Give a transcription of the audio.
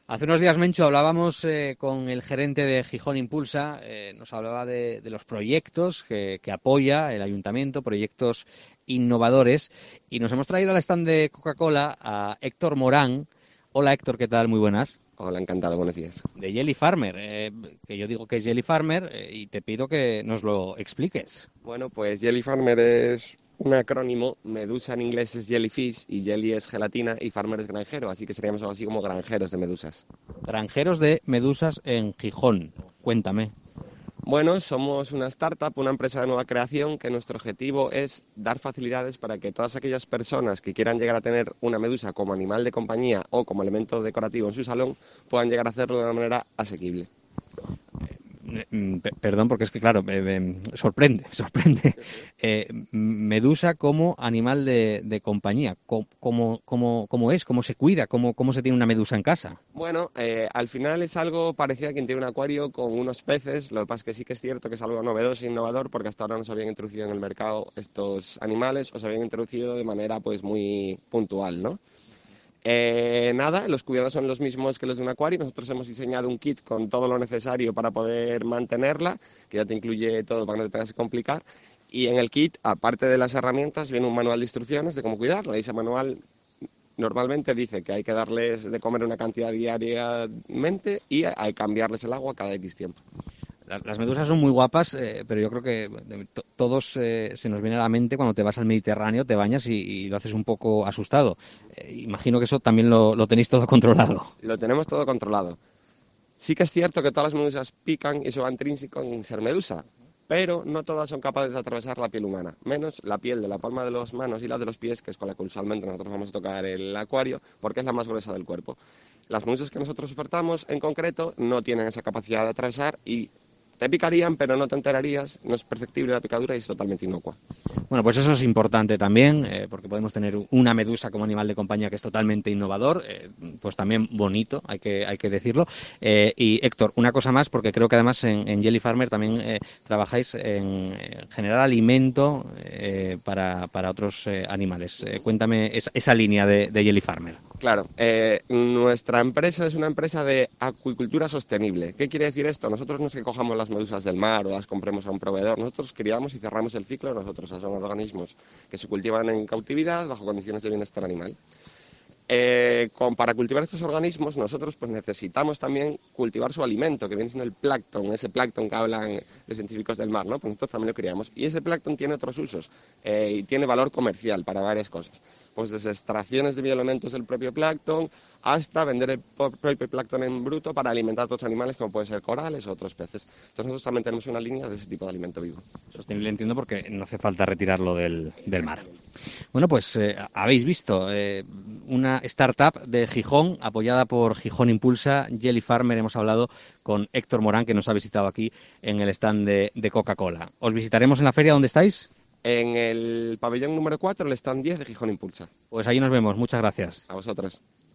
Hace unos días, Menchu, hablábamos con el gerente de Gijón Impulsa, nos hablaba de los proyectos que apoya el ayuntamiento, proyectos innovadores, y nos hemos traído al stand de Coca-Cola a Héctor Morán. Hola Héctor, ¿qué tal? Muy buenas. Hola, encantado, buenos días. De Jelly Farmer, que yo digo que es Jelly Farmer, y te pido que nos lo expliques. Bueno, pues Jelly Farmer es un acrónimo. Medusa en inglés es jellyfish y jelly es gelatina y farmer es granjero, así que seríamos algo así como granjeros de medusas. Granjeros de medusas en Gijón. Cuéntame. Bueno, somos una startup, una empresa de nueva creación que nuestro objetivo es dar facilidades para que todas aquellas personas que quieran llegar a tener una medusa como animal de compañía o como elemento decorativo en su salón puedan llegar a hacerlo de una manera asequible. Perdón, porque es que, claro, sorprende. Medusa como animal de compañía. ¿Cómo es? ¿Cómo se cuida? ¿Cómo se tiene una medusa en casa? Bueno, al final es algo parecido a quien tiene un acuario con unos peces. Lo que pasa es que sí que es cierto que es algo novedoso e innovador porque hasta ahora no se habían introducido en el mercado estos animales o se habían introducido de manera pues muy puntual, ¿no? Nada, los cuidados son los mismos que los de un acuario. Nosotros hemos diseñado un kit con todo lo necesario para poder mantenerla, que ya te incluye todo para que no te tengas que complicar. Y en el kit, aparte de las herramientas, viene un manual de instrucciones de cómo cuidarla. Y ese manual normalmente dice que hay que darles de comer una cantidad diariamente y hay que cambiarles el agua cada X tiempo. Las medusas son muy guapas, pero yo creo que todos se nos viene a la mente cuando te vas al Mediterráneo, te bañas y lo haces un poco asustado. Imagino que eso también lo tenéis todo controlado. Lo tenemos todo controlado. Sí que es cierto que todas las medusas pican y eso va intrínseco en ser medusa, pero no todas son capaces de atravesar la piel humana, menos la piel de la palma de las manos y la de los pies, que es con la que usualmente nosotros vamos a tocar el acuario, porque es la más gruesa del cuerpo. Las medusas que nosotros ofertamos en concreto no tienen esa capacidad de atravesar y te picarían, pero no te enterarías, no es perceptible la picadura y es totalmente inocua. Bueno, pues eso es importante también, porque podemos tener una medusa como animal de compañía que es totalmente innovador, pues también bonito, hay que decirlo. Y Héctor, una cosa más, porque creo que además en Jelly Farmer también trabajáis en generar alimento para otros animales. Cuéntame esa línea de Jelly Farmer. Claro, nuestra empresa es una empresa de acuicultura sostenible. ¿Qué quiere decir esto? Nosotros no es que cojamos las medusas del mar o las compremos a un proveedor, nosotros criamos y cerramos el ciclo, nosotros son organismos que se cultivan en cautividad bajo condiciones de bienestar animal. Para cultivar estos organismos nosotros pues necesitamos también cultivar su alimento, que viene siendo el plancton, ese plancton que hablan los científicos del mar, ¿no? Pues nosotros también lo criamos. Y ese plancton tiene otros usos y tiene valor comercial para varias cosas. Pues desde extracciones de bioelementos del propio plancton hasta vender el propio plancton en bruto para alimentar a otros animales como pueden ser corales o otros peces. Entonces nosotros también tenemos una línea de ese tipo de alimento vivo. Sostenible entiendo porque no hace falta retirarlo del mar. Bueno, pues habéis visto una startup de Gijón apoyada por Gijón Impulsa, Jelly Farmer. Hemos hablado con Héctor Morán, que nos ha visitado aquí en el stand de Coca-Cola. ¿Os visitaremos en la feria donde estáis? En el pabellón número 4, el stand 10 de Gijón Impulsa. Pues allí nos vemos. Muchas gracias. A vosotros.